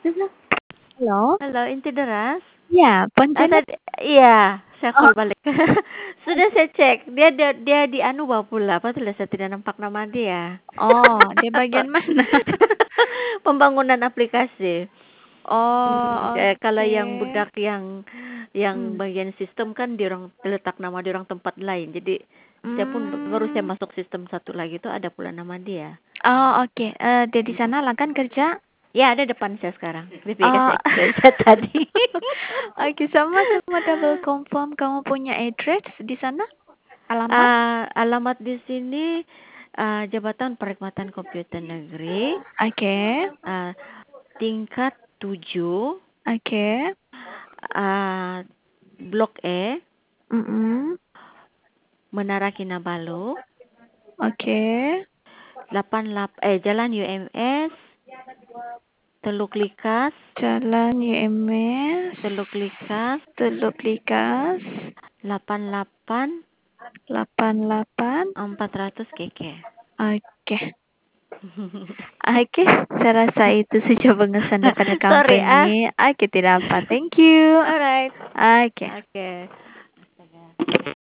Dia bilang, "Halo? Halo, inti deras? Iya, Pontianak." Tadi iya, saya Oh, call balik. Sudah saya cek, dia di anu bawah pula, apa tuh saya tidak nampak nama dia. oh, di bagian mana? Pembangunan aplikasi. Oh, Kalau oke. yang budak yang Hmm. bagian sistem kan di orang letak nama di orang tempat lain. Jadi saya pun baru saya Hmm. masuk sistem satu lagi itu ada pula nama dia. Oh, oke. Dia di sana lah kan kerja? Ya, ada depan saya sekarang. Bibi Oh. kasih screenshot tadi. Oke, sama aku mau double confirm kamu punya address di sana? Alamat? Alamat di sini Jabatan Perkhidmatan Komputer Negeri, Oke. uh, tingkat 7, Oke. Blok E, Mm-mm. Menara Kinabalu, Oke. 88 Jalan UMS, Teluk Likas, Jalan UMS. Teluk Likas, Teluk Likas. 88 88. 400 KK. Oke. Oke, saya rasa itu saja pengesan daripada Sorry company. Oke, tidak apa. Thank you. Alright. Oke. Oke.